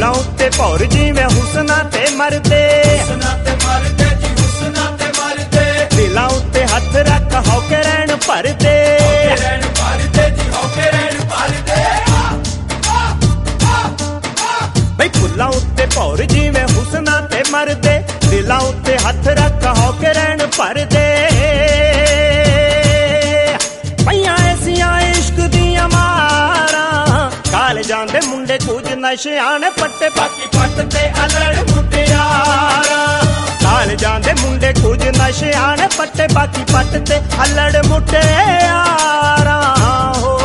ਫੁੱਲਾਂ ਉੱਤੇ ਭੌਰ ਜਿਵੇਂ ਹੁਸਨਾ ਤੇ ਮਰਦੇ, ਦਿਲਾਂ ਉੱਤੇ ਹੱਥ ਰੱਖ ਹੌਕੇ ਰਹਿਣ ਭਰਦੇ। ਬਈ ਫੁੱਲਾਂ ਉੱਤੇ ਭੌਰ ਜਿਵੇਂ ਹੁਸਨਾ ਤੇ ਮਰਦੇ, ਦਿਲਾਂ ਉੱਤੇ ਹੱਥ ਰੱਖ ਹੌਕੇ ਰਹਿਣ ਭਰਦੇ। ਪਈਆਂ ਐਸੀਆਂ ਇਸ਼ਕ ਦੀਆਂ ਮਾਰਾਂ, ਕਾਲਜਾਂ ਦੇ ਮੁੰਡੇ ਕੁਝ ਨਸ਼ਿਆਂ ਨੇ ਪੱਟੇ, ਬਾਕੀ ਪੱਟ ਤੇ ਅਲੜ ਮੁਟਿਆਰਾਂ। ਕਾਲਜਾਂ ਦੇ ਮੁੰਡੇ ਕੁਝ ਨਸ਼ਿਆਂ ਨੇ ਪੱਟੇ, ਬਾਕੀ ਪੱਟ ਤੇ ਅਲੜ ਮੁਟਿਆਰਾਂ। ਹੋ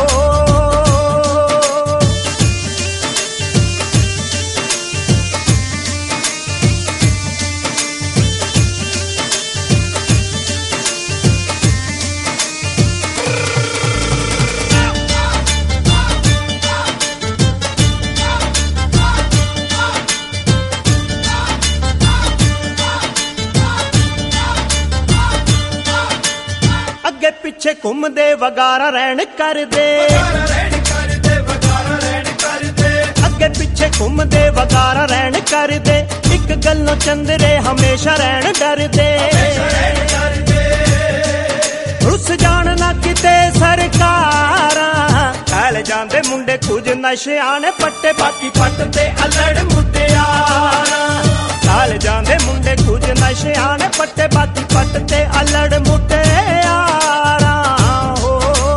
ਅੱਗੇ ਪਿੱਛੇ ਘੁੰਮਦੇ ਵਗਾਰਾ ਰਹਿਣ ਕਰਦੇ, ਅੱਗੇ ਪਿੱਛੇ ਘੁੰਮਦੇ ਵਗਾਰਾ ਰਹਿਣ ਕਰਦੇ। ਇੱਕ ਗੱਲੋਂ ਚੰਦਰੇ ਹਮੇਸ਼ਾ ਰਹਿਣ ਡਰਦੇ, ਰੁੱਸ ਜਾਣ ਨਾ ਕਿਤੇ ਸਰਕਾਰਾਂ। ਕਾਲਜਾਂ ਦੇ ਮੁੰਡੇ ਕੁਝ ਨਸ਼ਿਆਂ ਨੇ ਪੱਟੇ, ਬਾਕੀ ਪੱਟ ਤੇ ਅਲੜ ਮੁਟਿਆਰਾਂ। ਕਾਲਜਾਂ ਦੇ ਮੁੰਡੇ ਕੁਝ ਨਸ਼ਿਆਂ ਨੇ ਪੱਟੇ, ਬਾਕੀ ਪੱਟ ਤੇ ਅਲੜ ਮੁਟਿਆਰਾਂ। ਹੋ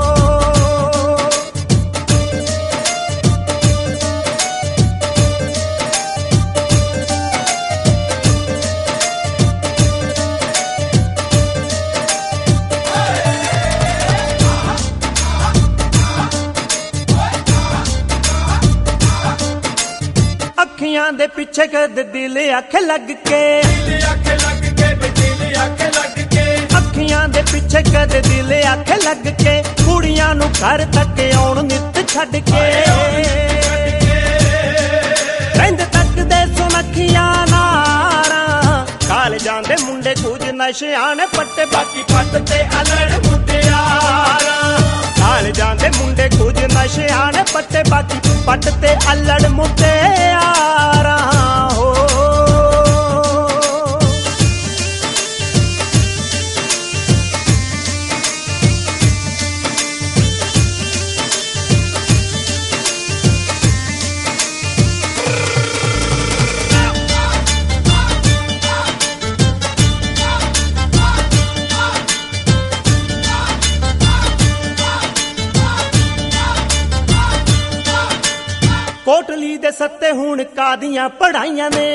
ਅੱਖੀਆਂ ਦੇ ਪਿੱਛੇ ਕਦ ਦਿਲ ਅੱਖ ਲੱਗ ਕੇ, ਅੱਖੀਆਂ ਦੇ ਪਿੱਛੇ ਕਦ ਦਿਲ ਅੱਖ ਲੱਗ ਕੇ। ਕੁੜੀਆਂ ਨੂੰ ਘਰ ਤੱਕ ਆਉਣ ਨਿੱਤ ਛੱਡ ਕੇ, ਰਹਿੰਦੇ ਤੱਕਦੇ ਸੁਨੱਖੀਆਂ ਨਾਰਾਂ। ਕਾਲਜਾਂ ਦੇ ਮੁੰਡੇ ਕੁਝ ਨਸ਼ਿਆਂ ਨੇ ਪੱਟੇ, ਬਾਕੀ ਪੱਟ ਤੇ ਅਲੜ ਮੁਟਿਆਰਾਂ। ਕਾਲਜਾਂ ਦੇ ਮੁੰਡੇ ਕੁਝ ਨਸ਼ਿਆਂ ਨੇ ਪੱਟੇ, ਬਾਕੀ ਪੱਟ ਤੇ ਅਲੜ ਮੁਟਿਆਰਾਂ। ਹੋ ਕੋਟਲੀ ਦੇ ਸੱਤੇ ਹੁਣ ਕਾਦੀਆਂ ਪੜਾਈਆਂ ਨੇ,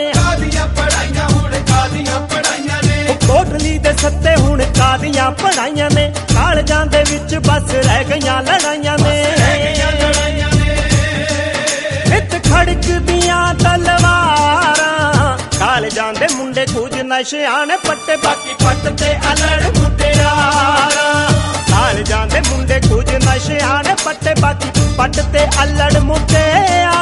ਕੋਟਲੀ ਦੇ ਸੱਤੇ ਹੁਣ ਕਾਦੀਆਂ ਪੜਾਈਆਂ ਨੇ। ਕਾਲਜਾਂ ਦੇ ਵਿੱਚ ਬਸ ਰਹਿ ਗਈਆਂ ਲੜਾਈਆਂ ਨੇ, ਨਿੱਤ ਖੜਕਦੀਆਂ ਤਲਵਾਰਾਂ। ਕਾਲਜਾਂ ਦੇ ਮੁੰਡੇ ਕੁਝ ਨਸ਼ਿਆਂ ਨੇ ਪੱਟੇ, ਬਾਕੀ ਪੱਟ ਤੇ ਅਲੜ ਮੁਟਿਆਰਾਂ। ਕਾਲਜਾਂ ਦੇ ਮੁੰਡੇ ਕੁਝ ਨਸ਼ਿਆਂ ਨੇ ਪੱਟੇ, ਬਾਕੀ ਪੱਟ ਤੇ ਅਲੜ ਮੁਟਿਆਰਾਂ।